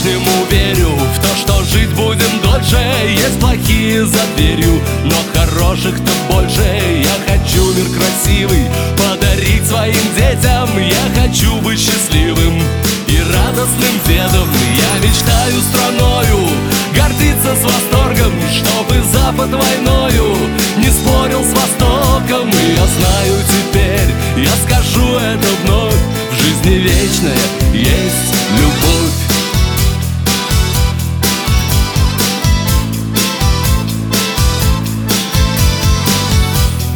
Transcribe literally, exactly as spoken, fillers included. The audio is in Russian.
по-прежнему верю в то, что жить будем дольше. Есть плохие за дверью, но хороших-то больше. Я хочу мир красивый подарить своим детям. Я хочу быть счастливым и радостным дедом. Я мечтаю страною гордиться с восторгом, чтобы Запад войною не спорил с Востоком. И я знаю теперь, я скажу это вновь: в жизни вечная есть любовь.